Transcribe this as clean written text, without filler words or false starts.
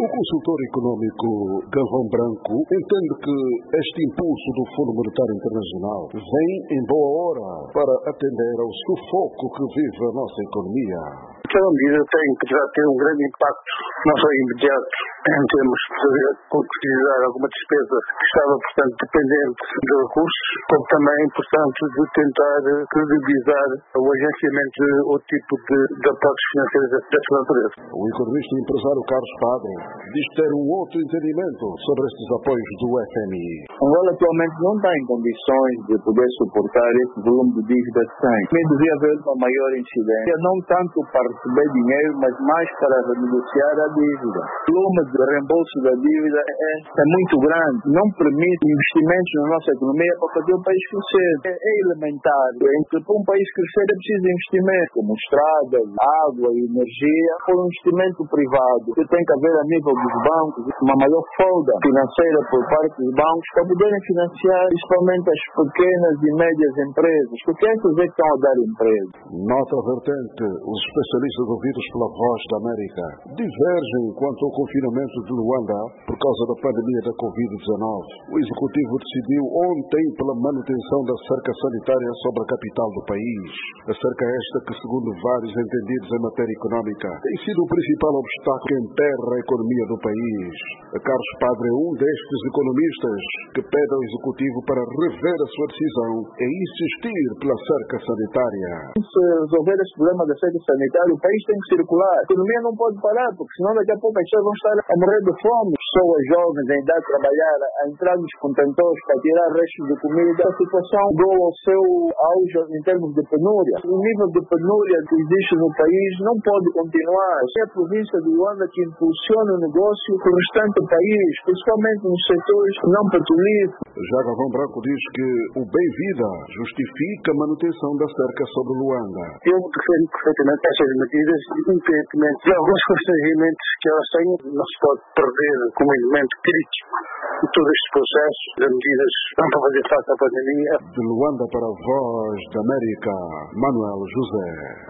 O consultor econômico Galvão Branco entende que este impulso do Fundo Monetário Internacional vem em boa hora para atender ao sufoco que vive a nossa economia. Aquela medida poderá ter um grande impacto, não só imediato, em termos de concretizar alguma despesa que estava, portanto, dependente de recursos, como também, portanto, de tentar credibilizar o agenciamento de outro tipo de aportes financeiros dessa natureza. O economista e empresário Carlos Padre diz ter um outro entendimento sobre estes apoios do FMI. Angola atualmente não está em condições de poder suportar esse volume de dívida que tem. Também devia haver uma maior incidência, não tanto para receber dinheiro, mas mais para renegociar a dívida. O volume de reembolso da dívida é muito grande, não permite investimentos na nossa economia para fazer o país crescer. É elementar. Para um país crescer é preciso investimento, como estradas, água e energia, por um investimento privado. Tem que haver a nível dos bancos uma maior folga financeira por parte dos bancos para poderem financiar principalmente as pequenas e médias empresas, porque essas é que estão a dar emprego. Nota vertente, os especialistas ouvidos pela Voz da América divergem quanto ao confinamento de Luanda por causa da pandemia da Covid-19. O Executivo decidiu ontem pela manutenção da cerca sanitária sobre a capital do país. A cerca esta que, segundo vários entendidos em matéria económica, tem sido o principal obstáculo que emperra a economia do país. Carlos Padre é um destes economistas que pede ao Executivo para rever a sua decisão e insistir pela cerca sanitária. Se resolver esse problema da cerca sanitária, o país tem que circular. A economia não pode parar, porque senão daqui a pouco as pessoas vão estar a morrer de fome. Pessoas jovens em idade de trabalhar, a entrar nos contentores para tirar restos de comida. A situação chegou ao seu auge em termos de penúria. O nível de penúria que existe no país não pode continuar. É a província de Luanda que impulsiona o negócio para o restante do país, principalmente nos setores não petrolíferos. Já Galvão Branco diz que o bem-vida justifica a manutenção da cerca sobre Luanda. Eu defendo perfeitamente essas medidas, independentemente de alguns constrangimentos que elas têm, não se pode perder como elemento crítico de todo este processo de medidas para fazer face à pandemia. De Luanda para a Voz da América, Manuel José.